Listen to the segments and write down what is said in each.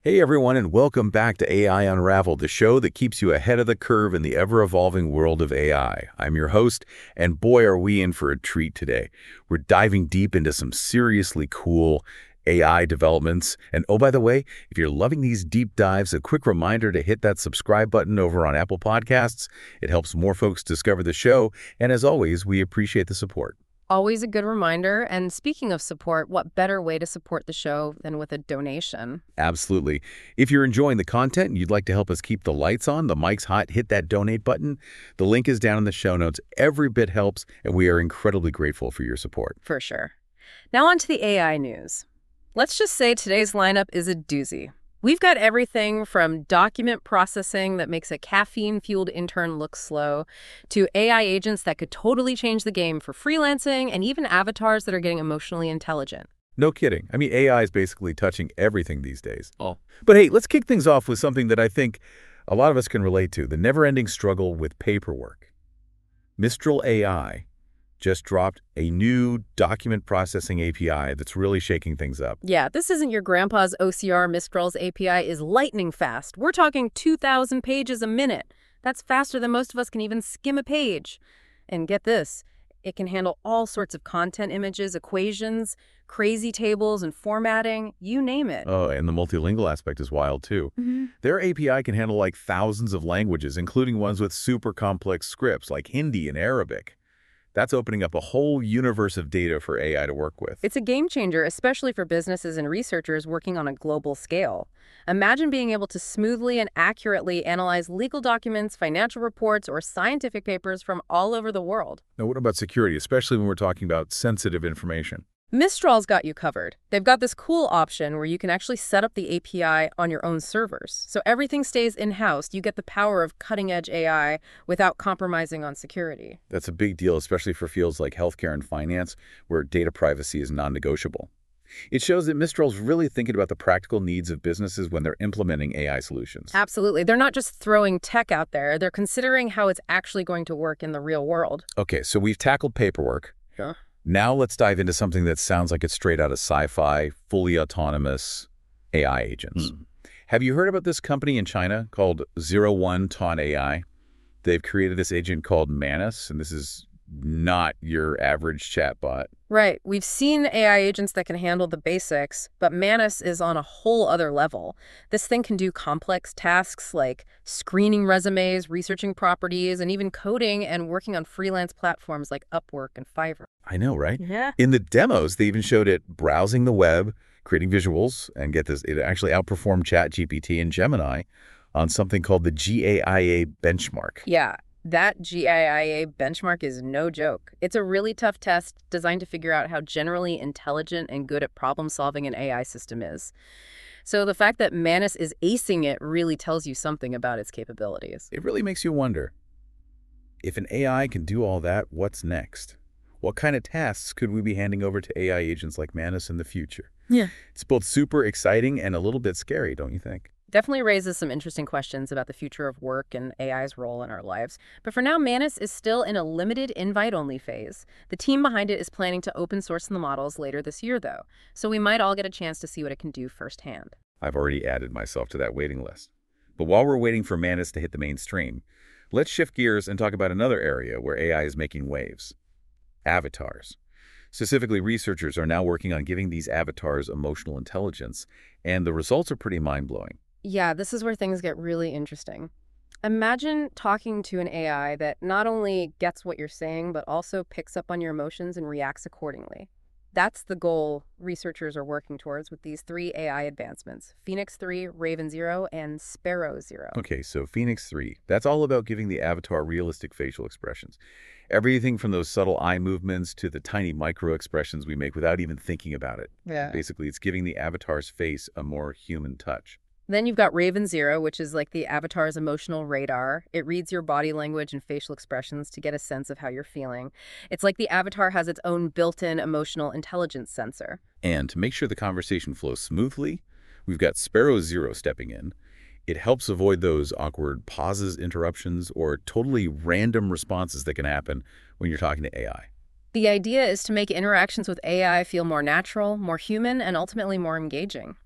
Hey everyone, and welcome back to AI Unraveled, the show that keeps you ahead of the curve in the ever-evolving world of AI. I'm your host, and boy are we in for a treat today. We're diving deep into some seriously cool AI developments. And oh, by the way, if you're loving these deep dives, a quick reminder to hit that subscribe button over on Apple Podcasts. It helps more folks discover the show, and as always, we appreciate the support. Always a good reminder. And speaking of support, what better way to support the show than with a donation? Absolutely. If you're enjoying the content and you'd like to help us keep the lights on, the mic's hot, hit that donate button. The link is down in the show notes. Every bit helps, and we are incredibly grateful for your support. For sure. Now on to the AI news. Let's just say today's lineup is a doozy. We've got everything from document processing that makes a caffeine-fueled intern look slow, to AI agents that could totally change the game for freelancing, and even avatars that are getting emotionally intelligent. No kidding. I mean, AI is basically touching everything these days. Oh. But hey, let's kick things off with something that I think a lot of us can relate to, the never-ending struggle with paperwork. Mistral AI just dropped a new document processing API that's really shaking things up. Yeah, this isn't your grandpa's OCR. Mistral's API is lightning fast. We're talking 2,000 pages a minute. That's faster than most of us can even skim a page. And get this, it can handle all sorts of content images, equations, crazy tables, and formatting, you name it. Oh, and the multilingual aspect is wild too. Their API can handle like thousands of languages, including ones with super complex scripts like Hindi and Arabic. That's opening up a whole universe of data for AI to work with. It's a game changer, especially for businesses and researchers working on a global scale. Imagine being able to smoothly and accurately analyze legal documents, financial reports, or scientific papers from all over the world. Now, what about security, especially when we're talking about sensitive information? Mistral's got you covered. They've got this cool option where you can actually set up the API on your own servers. So everything stays in-house. You get the power of cutting-edge AI without compromising on security. That's a big deal, especially for fields like healthcare and finance, where data privacy is non-negotiable. It shows that Mistral's really thinking about the practical needs of businesses when they're implementing AI solutions. Absolutely. They're not just throwing tech out there. They're considering how it's actually going to work in the real world. Okay, so we've tackled paperwork. Yeah. Now let's dive into something that sounds like it's straight out of sci-fi, fully autonomous AI agents. Have you heard about this company in China called 01 Ton AI? They've created this agent called Manus, and this is not your average chatbot. Right. We've seen AI agents that can handle the basics, but Manus is on a whole other level. This thing can do complex tasks like screening resumes, researching properties, and even coding and working on freelance platforms like Upwork and Fiverr. I know, right? Yeah. In the demos, they even showed it browsing the web, creating visuals, and get this, it actually outperformed ChatGPT and Gemini on something called the GAIA benchmark. Yeah. That GAIA benchmark is no joke. It's a really tough test designed to figure out how generally intelligent and good at problem-solving an AI system is. So the fact that Manus is acing it really tells you something about its capabilities. It really makes you wonder, if an AI can do all that, what's next? What kind of tasks could we be handing over to AI agents like Manus in the future? Yeah. It's both super exciting and a little bit scary, don't you think? Definitely raises some interesting questions about the future of work and AI's role in our lives. But for now, Manus is still in a limited invite-only phase. The team behind it is planning to open source the models later this year, though, so we might all get a chance to see what it can do firsthand. I've already added myself to that waiting list. But while we're waiting for Manus to hit the mainstream, let's shift gears and talk about another area where AI is making waves: avatars. Specifically, researchers are now working on giving these avatars emotional intelligence, and the results are pretty mind-blowing. Yeah, this is where things get really interesting. Imagine talking to an AI that not only gets what you're saying, but also picks up on your emotions and reacts accordingly. That's the goal researchers are working towards with these 3 AI advancements: Phoenix 3, Raven 0, and Sparrow 0. Okay, so Phoenix 3, that's all about giving the avatar realistic facial expressions. Everything from those subtle eye movements to the tiny micro expressions we make without even thinking about it. Yeah. Basically, it's giving the avatar's face a more human touch. Then you've got Raven 0, which is like the avatar's emotional radar. It reads your body language and facial expressions to get a sense of how you're feeling. It's like the avatar has its own built-in emotional intelligence sensor. And to make sure the conversation flows smoothly, we've got Sparrow 0 stepping in. It helps avoid those awkward pauses, interruptions, or totally random responses that can happen when you're talking to AI. The idea is to make interactions with AI feel more natural, more human, and ultimately more engaging.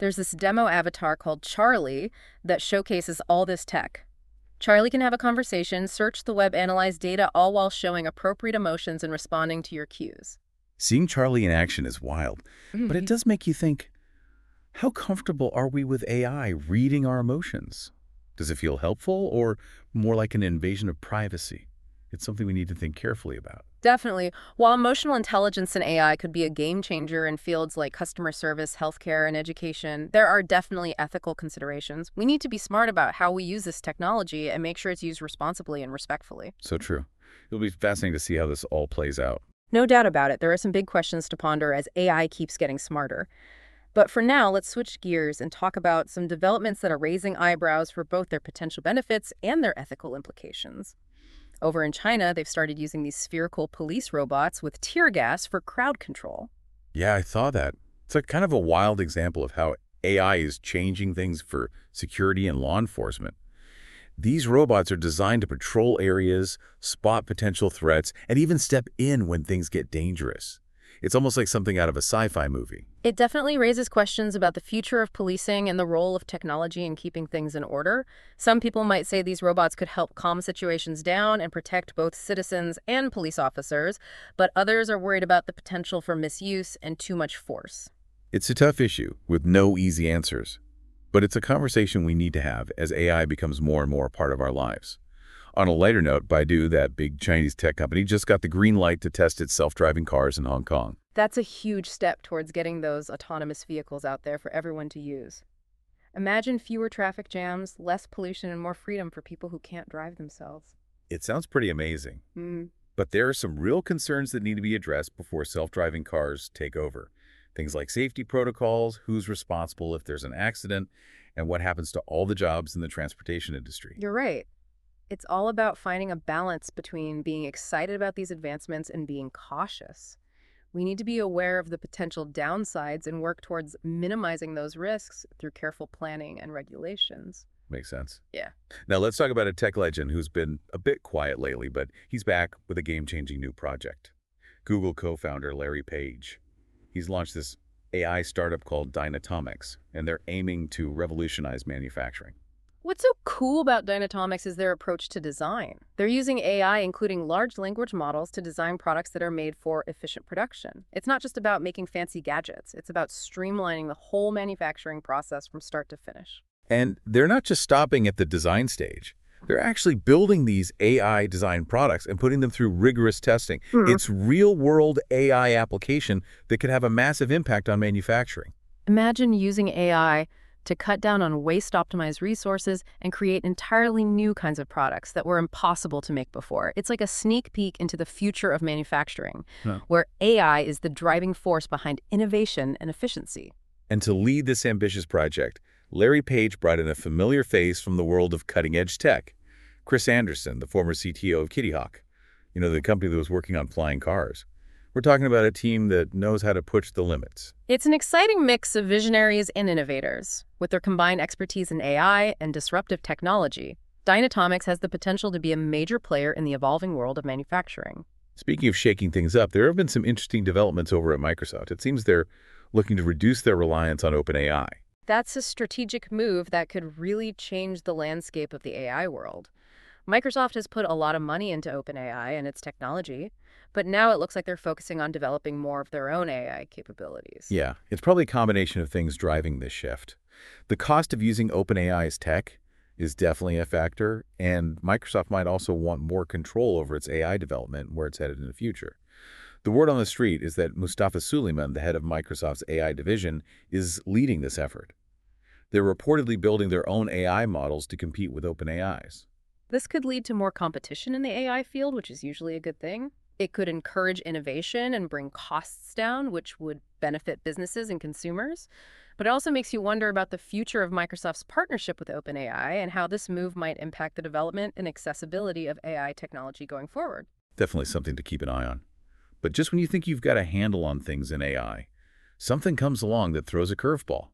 There's this demo avatar called Charlie that showcases all this tech. Charlie can have a conversation, search the web, analyze data, all while showing appropriate emotions and responding to your cues. Seeing Charlie in action is wild, but it does make you think, how comfortable are we with AI reading our emotions? Does it feel helpful or more like an invasion of privacy? It's something we need to think carefully about. Definitely. While emotional intelligence and AI could be a game changer in fields like customer service, healthcare, and education, there are definitely ethical considerations. We need to be smart about how we use this technology and make sure it's used responsibly and respectfully. So true. It'll be fascinating to see how this all plays out. No doubt about it. There are some big questions to ponder as AI keeps getting smarter. But for now, let's switch gears and talk about some developments that are raising eyebrows for both their potential benefits and their ethical implications. Over in China, they've started using these spherical police robots with tear gas for crowd control. Yeah, I saw that. It's a kind of a wild example of how AI is changing things for security and law enforcement. These robots are designed to patrol areas, spot potential threats, and even step in when things get dangerous. It's almost like something out of a sci-fi movie. It definitely raises questions about the future of policing and the role of technology in keeping things in order. Some people might say these robots could help calm situations down and protect both citizens and police officers, but others are worried about the potential for misuse and too much force. It's a tough issue with no easy answers, but it's a conversation we need to have as AI becomes more and more a part of our lives. On a lighter note, Baidu, that big Chinese tech company, just got the green light to test its self-driving cars in Hong Kong. That's a huge step towards getting those autonomous vehicles out there for everyone to use. Imagine fewer traffic jams, less pollution, and more freedom for people who can't drive themselves. It sounds pretty amazing, but there are some real concerns that need to be addressed before self-driving cars take over. Things like safety protocols, who's responsible if there's an accident, and what happens to all the jobs in the transportation industry. You're right. It's all about finding a balance between being excited about these advancements and being cautious. We need to be aware of the potential downsides and work towards minimizing those risks through careful planning and regulations. Makes sense. Yeah. Now let's talk about a tech legend who's been a bit quiet lately, but he's back with a game-changing new project. Google co-founder Larry Page. He's launched this AI startup called Dynatomics, and they're aiming to revolutionize manufacturing. What's so cool about Dynatomics is their approach to design. They're using AI, including large language models, to design products that are made for efficient production. It's not just about making fancy gadgets. It's about streamlining the whole manufacturing process from start to finish. And they're not just stopping at the design stage. They're actually building these AI design products and putting them through rigorous testing. It's real-world AI application that could have a massive impact on manufacturing. Imagine using AI to cut down on waste-optimized resources and create entirely new kinds of products that were impossible to make before. It's like a sneak peek into the future of manufacturing, where AI is the driving force behind innovation and efficiency. And to lead this ambitious project, Larry Page brought in a familiar face from the world of cutting-edge tech, Chris Anderson, the former CTO of Kitty Hawk, the company that was working on flying cars. We're talking about a team that knows how to push the limits. It's an exciting mix of visionaries and innovators. With their combined expertise in AI and disruptive technology, Dynatomics has the potential to be a major player in the evolving world of manufacturing. Speaking of shaking things up, there have been some interesting developments over at Microsoft. It seems they're looking to reduce their reliance on OpenAI. That's a strategic move that could really change the landscape of the AI world. Microsoft has put a lot of money into OpenAI and its technology, but now it looks like they're focusing on developing more of their own AI capabilities. Yeah, it's probably a combination of things driving this shift. The cost of using OpenAI's tech is definitely a factor, and Microsoft might also want more control over its AI development and where it's headed in the future. The word on the street is that Mustafa Suleyman, the head of Microsoft's AI division, is leading this effort. They're reportedly building their own AI models to compete with OpenAI's. This could lead to more competition in the AI field, which is usually a good thing. It could encourage innovation and bring costs down, which would benefit businesses and consumers. But it also makes you wonder about the future of Microsoft's partnership with OpenAI and how this move might impact the development and accessibility of AI technology going forward. Definitely something to keep an eye on. But just when you think you've got a handle on things in AI, something comes along that throws a curveball.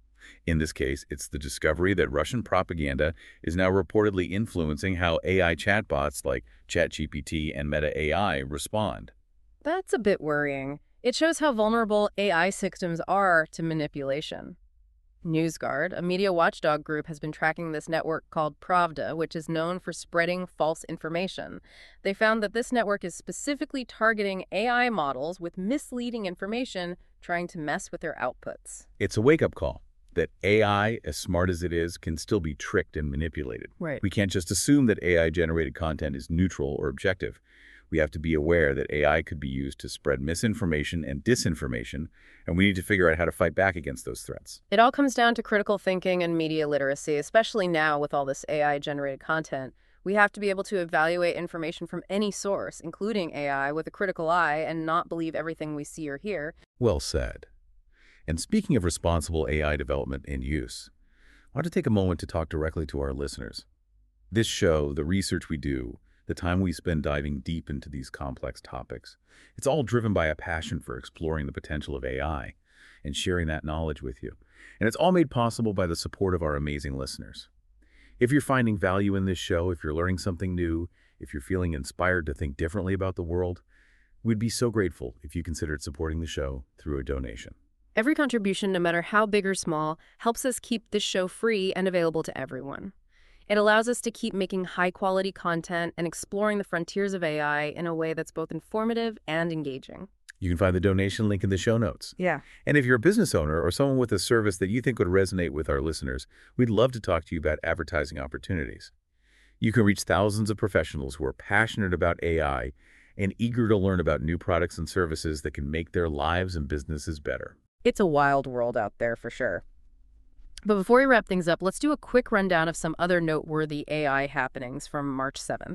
In this case, it's the discovery that Russian propaganda is now reportedly influencing how AI chatbots like ChatGPT and Meta AI respond. That's a bit worrying. It shows how vulnerable AI systems are to manipulation. NewsGuard, a media watchdog group, has been tracking this network called Pravda, which is known for spreading false information. They found that this network is specifically targeting AI models with misleading information, trying to mess with their outputs. It's a wake-up call that AI, as smart as it is, can still be tricked and manipulated. Right. We can't just assume that AI-generated content is neutral or objective. We have to be aware that AI could be used to spread misinformation and disinformation, and we need to figure out how to fight back against those threats. It all comes down to critical thinking and media literacy, especially now with all this AI-generated content. We have to be able to evaluate information from any source, including AI, with a critical eye and not believe everything we see or hear. Well said. And speaking of responsible AI development and use, I want to take a moment to talk directly to our listeners. This show, the research we do, the time we spend diving deep into these complex topics, it's all driven by a passion for exploring the potential of AI and sharing that knowledge with you. And it's all made possible by the support of our amazing listeners. If you're finding value in this show, if you're learning something new, if you're feeling inspired to think differently about the world, we'd be so grateful if you considered supporting the show through a donation. Every contribution, no matter how big or small, helps us keep this show free and available to everyone. It allows us to keep making high-quality content and exploring the frontiers of AI in a way that's both informative and engaging. You can find the donation link in the show notes. Yeah. And if you're a business owner or someone with a service that you think would resonate with our listeners, we'd love to talk to you about advertising opportunities. You can reach thousands of professionals who are passionate about AI and eager to learn about new products and services that can make their lives and businesses better. It's a wild world out there for sure. But before we wrap things up, let's do a quick rundown of some other noteworthy AI happenings from March 7th.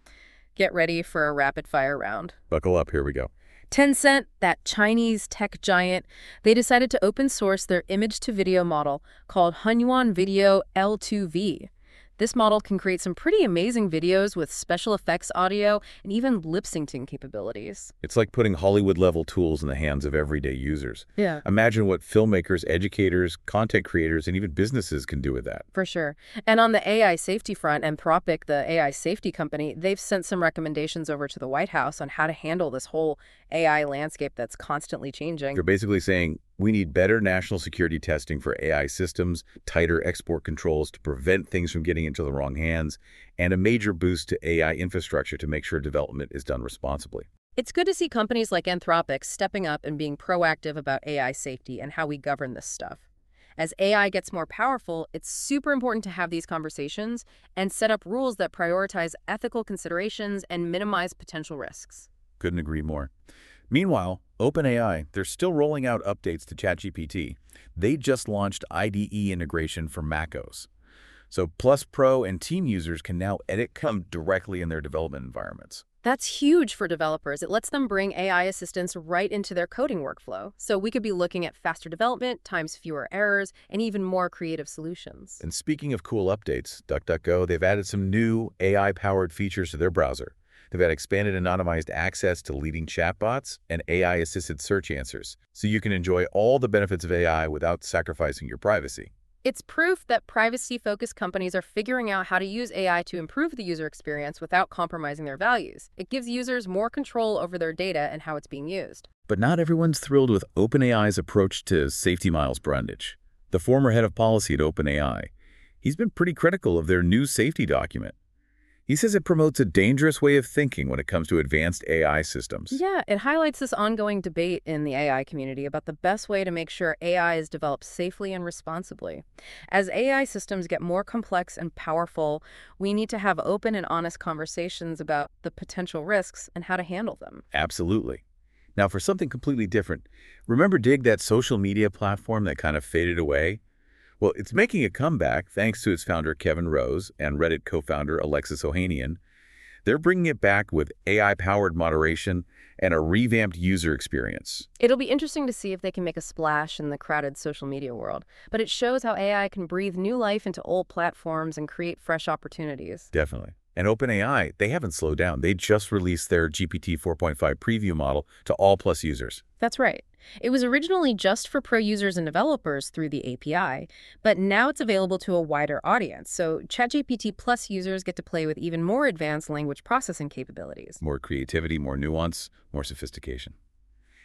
Get ready for a rapid-fire round. Buckle up, here we go. Tencent, that Chinese tech giant, they decided to open source their image-to-video model called Hunyuan Video L2V. This model can create some pretty amazing videos with special effects audio and even lip-syncing capabilities. It's like putting Hollywood-level tools in the hands of everyday users. Yeah. Imagine what filmmakers, educators, content creators, and even businesses can do with that. For sure. And on the AI safety front, Anthropic, the AI safety company, they've sent some recommendations over to the White House on how to handle this whole AI landscape that's constantly changing. They're basically saying we need better national security testing for AI systems, tighter export controls to prevent things from getting into the wrong hands, and a major boost to AI infrastructure to make sure development is done responsibly. It's good to see companies like Anthropic stepping up and being proactive about AI safety and how we govern this stuff. As AI gets more powerful, it's super important to have these conversations and set up rules that prioritize ethical considerations and minimize potential risks. Couldn't agree more. Meanwhile, OpenAI, they're still rolling out updates to ChatGPT. They just launched IDE integration for macOS. So Plus Pro and Team users can now edit code directly in their development environments. That's huge for developers. It lets them bring AI assistance right into their coding workflow. So we could be looking at faster development, times fewer errors, and even more creative solutions. And speaking of cool updates, DuckDuckGo, they've added some new AI-powered features to their browser. They've had expanded anonymized access to leading chatbots and AI-assisted search answers, so you can enjoy all the benefits of AI without sacrificing your privacy. It's proof that privacy-focused companies are figuring out how to use AI to improve the user experience without compromising their values. It gives users more control over their data and how it's being used. But not everyone's thrilled with OpenAI's approach to safety. Miles Brundage, the former head of policy at OpenAI, he's been pretty critical of their new safety document. He says it promotes a dangerous way of thinking when it comes to advanced AI systems. Yeah, it highlights this ongoing debate in the AI community about the best way to make sure AI is developed safely and responsibly. As AI systems get more complex and powerful, we need to have open and honest conversations about the potential risks and how to handle them. Absolutely. Now, for something completely different, remember Dig, that social media platform that kind of faded away? Well, it's making a comeback thanks to its founder, Kevin Rose, and Reddit co-founder, Alexis Ohanian. They're bringing it back with AI-powered moderation and a revamped user experience. It'll be interesting to see if they can make a splash in the crowded social media world, but it shows how AI can breathe new life into old platforms and create fresh opportunities. Definitely. And OpenAI, they haven't slowed down. They just released their GPT 4.5 preview model to all Plus users. That's right. It was originally just for pro users and developers through the API, but now it's available to a wider audience. So ChatGPT Plus users get to play with even more advanced language processing capabilities. More creativity, more nuance, more sophistication.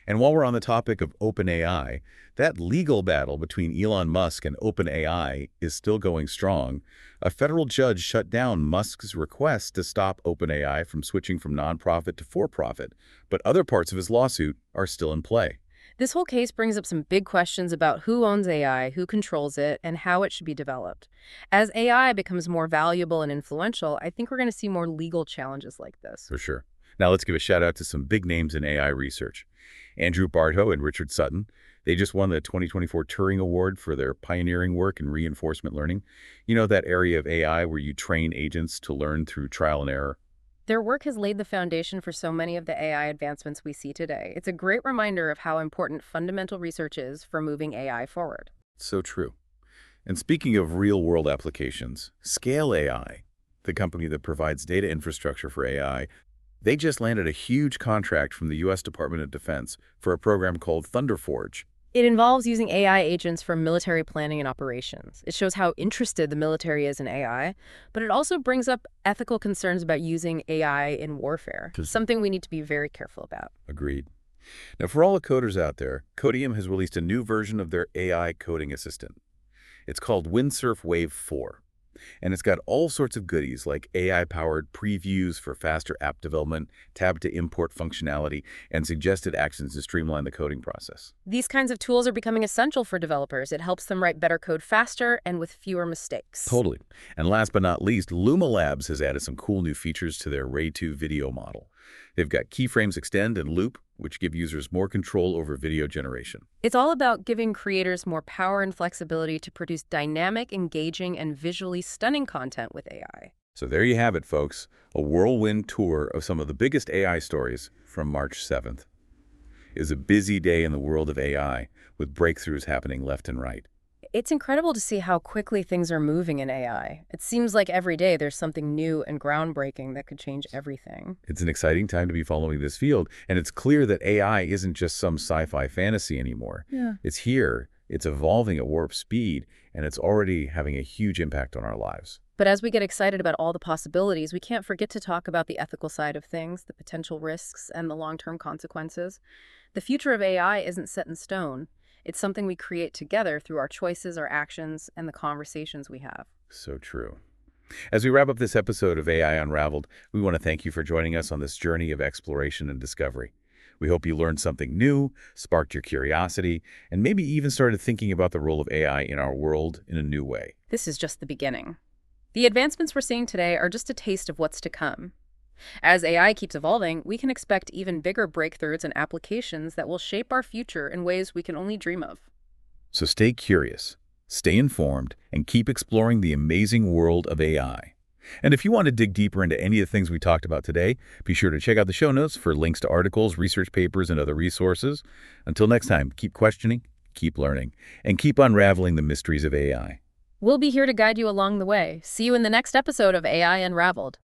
And while we're on the topic of OpenAI, that legal battle between Elon Musk and OpenAI is still going strong. A federal judge shut down Musk's request to stop OpenAI from switching from nonprofit to for-profit, but other parts of his lawsuit are still in play. This whole case brings up some big questions about who owns AI, who controls it, and how it should be developed. As AI becomes more valuable and influential, I think we're going to see more legal challenges like this. For sure. Now let's give a shout out to some big names in AI research. Andrew Barto and Richard Sutton. They just won the 2024 Turing Award for their pioneering work in reinforcement learning. You know, that area of AI where you train agents to learn through trial and error. Their work has laid the foundation for so many of the AI advancements we see today. It's a great reminder of how important fundamental research is for moving AI forward. So true. And speaking of real-world applications, Scale AI, the company that provides data infrastructure for AI, they just landed a huge contract from the U.S. Department of Defense for a program called ThunderForge. It involves using AI agents for military planning and operations. It shows how interested the military is in AI, but it also brings up ethical concerns about using AI in warfare, something we need to be very careful about. Agreed. Now, for all the coders out there, Codium has released a new version of their AI coding assistant. It's called Windsurf Wave 4. And it's got all sorts of goodies like AI-powered previews for faster app development, tab-to-import functionality, and suggested actions to streamline the coding process. These kinds of tools are becoming essential for developers. It helps them write better code faster and with fewer mistakes. Totally. And last but not least, Luma Labs has added some cool new features to their Ray 2 video model. They've got keyframes extend and loop, which give users more control over video generation. It's all about giving creators more power and flexibility to produce dynamic, engaging, and visually stunning content with AI. So there you have it, folks, a whirlwind tour of some of the biggest AI stories from March 7th. It was a busy day in the world of AI, with breakthroughs happening left and right. It's incredible to see how quickly things are moving in AI. It seems like every day there's something new and groundbreaking that could change everything. It's an exciting time to be following this field, and it's clear that AI isn't just some sci-fi fantasy anymore. Yeah. It's here, it's evolving at warp speed, and it's already having a huge impact on our lives. But as we get excited about all the possibilities, we can't forget to talk about the ethical side of things, the potential risks, and the long-term consequences. The future of AI isn't set in stone. It's something we create together through our choices, our actions, and the conversations we have. So true. As we wrap up this episode of AI Unraveled, we want to thank you for joining us on this journey of exploration and discovery. We hope you learned something new, sparked your curiosity, and maybe even started thinking about the role of AI in our world in a new way. This is just the beginning. The advancements we're seeing today are just a taste of what's to come. As AI keeps evolving, we can expect even bigger breakthroughs and applications that will shape our future in ways we can only dream of. So stay curious, stay informed, and keep exploring the amazing world of AI. And if you want to dig deeper into any of the things we talked about today, be sure to check out the show notes for links to articles, research papers, and other resources. Until next time, keep questioning, keep learning, and keep unraveling the mysteries of AI. We'll be here to guide you along the way. See you in the next episode of AI Unraveled.